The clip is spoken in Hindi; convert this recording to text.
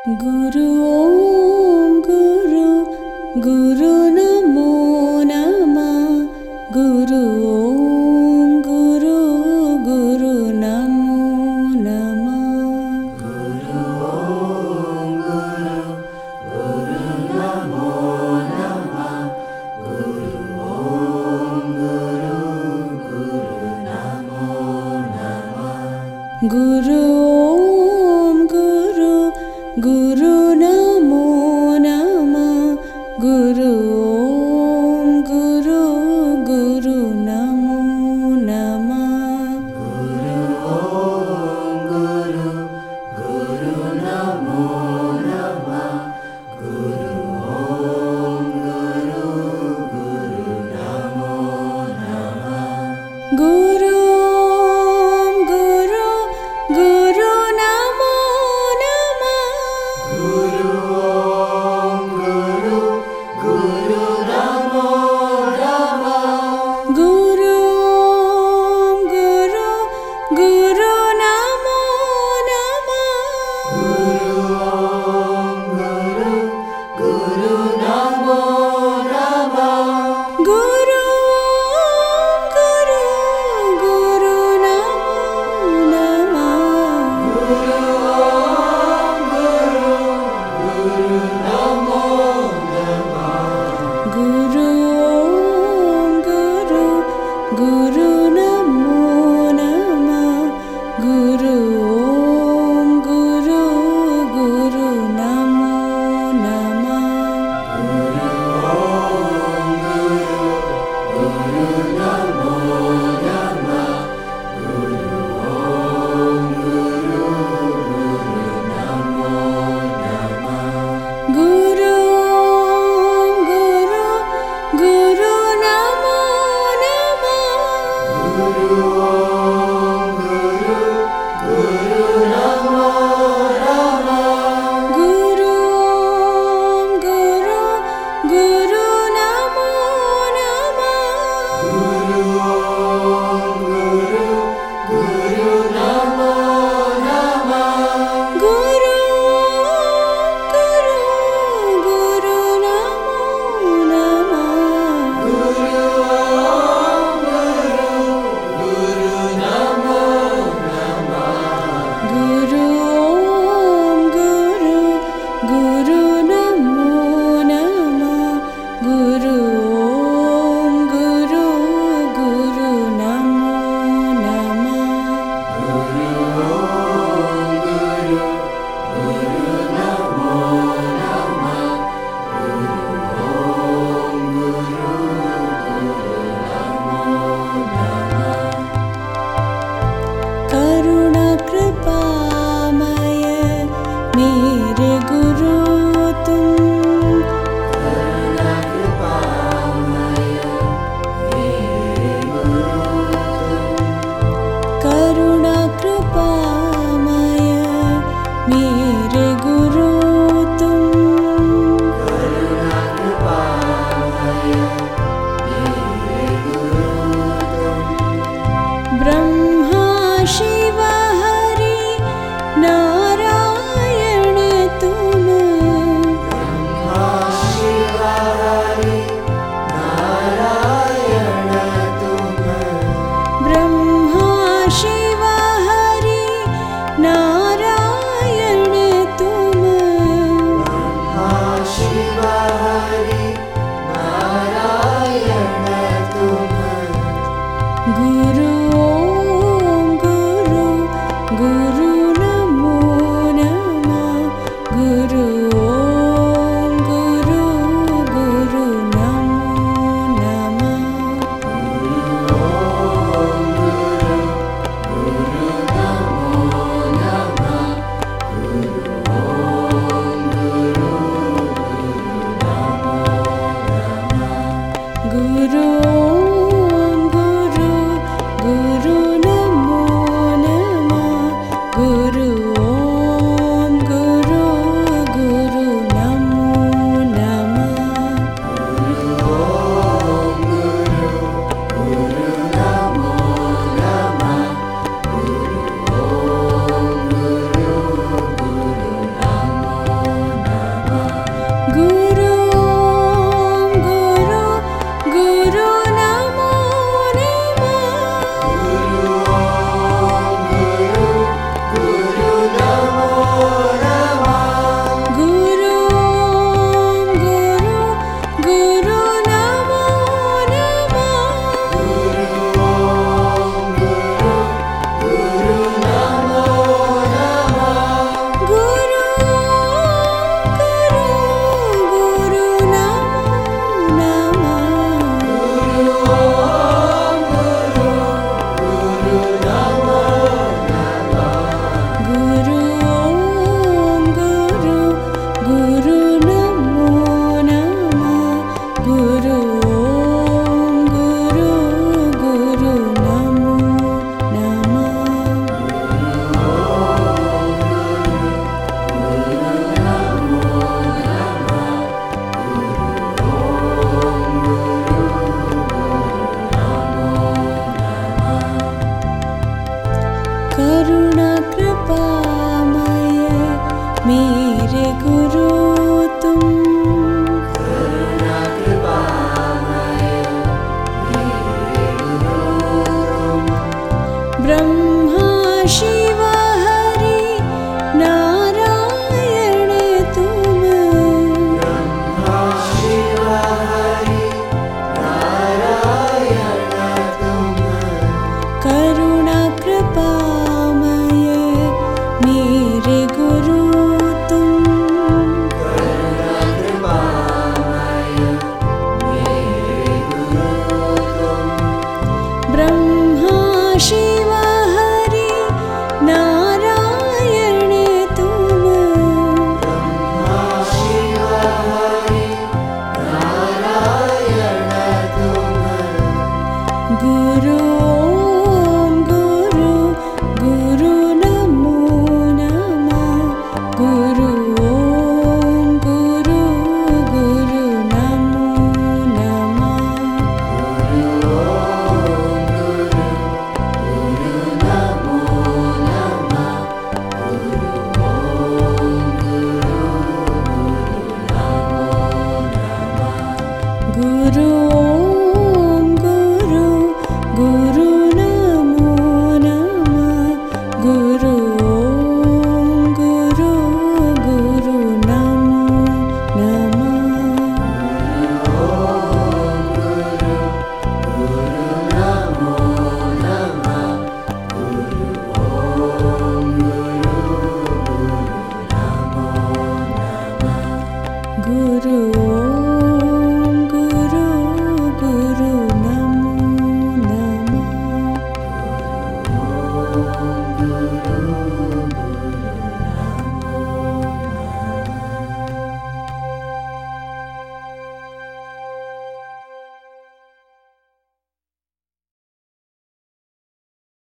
गुरु ओम गुरु गुरु नमो नमः। गुरु ओम गुरु गुरु नमो नमः। गुरु ओम गुरु गुरु नमो नमः। गुरु ओम गुरु गुरु नमो नमः। गुरु ओम गुरु गुरु नमो नमः। गुरु ओम गुरु गुरु नमो नमः। गुरु ओम गुरु गुरु नमो नमः। गुरु ओम गुरु गुरु नमो नमः। गुरु ओम गुरु गुरु नमो गुरु ओम गुरु मेरे गुरु तुम। करुणा कृपामय मेरे गुरु तुम। ब्रह्मा शिव हरि नारायण तुम। ब्रह्मा शिव हरि नारायण तुम। करुणा कृपामय मेरे गुरु तुम। करुणा कृपामय मेरे गुरु तुम। ब्रह्मा शिव हरि नारायण तुम। ब्रह्मा शिव हरि नारायण तुम। गुरु ओम गुरु गुरु नमो नमः। गुरु ओम गुरु गुरु नमो नमः। गुरु ओम गुरु गुरु नमो नमः। गुरु ओम गुरु गुरु नमो नमः। गुरु ओम गुरु गुरु नमो नमः। गुरु ओम